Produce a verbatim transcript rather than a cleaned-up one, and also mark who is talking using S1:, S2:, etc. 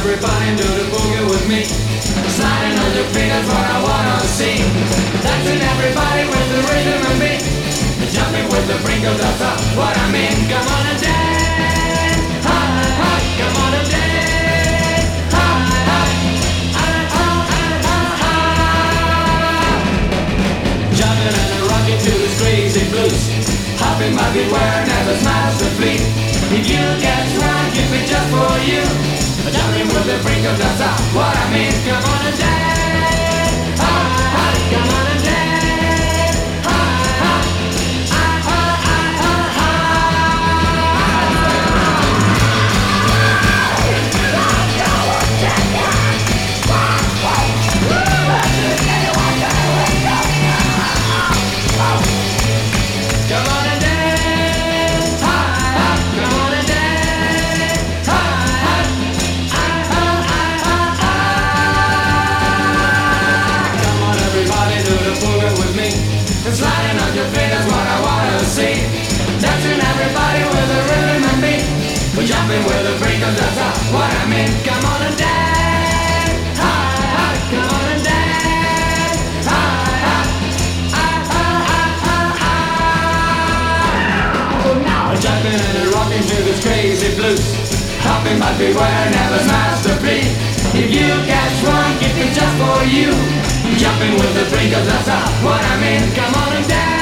S1: everybody do the boogie with me. Sliding on your feet, that's what I wanna see. Dancing everybody with the rhythm and beat. Jumping with the sprinkles, that's what I mean. Come on and dance, ha, ha, come on and dance, ha, ha, ah, ah, ah, ah, ah. Jumping and rocking to this crazy blues. Hopping my feet where never smiles the fleet. If you get drunk, if it's just for you. Jumping with the sprinkles, that's what I mean. Come on and dance, ha, ha, come on and dance, ha, ha. Come on and dance, ha, ha, come on and dance, ha, ha, ah, ah, ah, ah, ah. Come on everybody, do the boogie with me. And sliding on your feet, that's what I wanna see. Dancing everybody with the rhythm and beat. We're jumping with the breakers, that's what I mean. Come on and dance, ha, ha, come on and dance, ha, ha, ah, ah, ah, ah, ah. Jumping and rocking to this crazy blues. Hopping but beware, never smash the beat. If you get drunk, if it's just for you. Jumping with the breakers, that's what I mean. Come on and dance.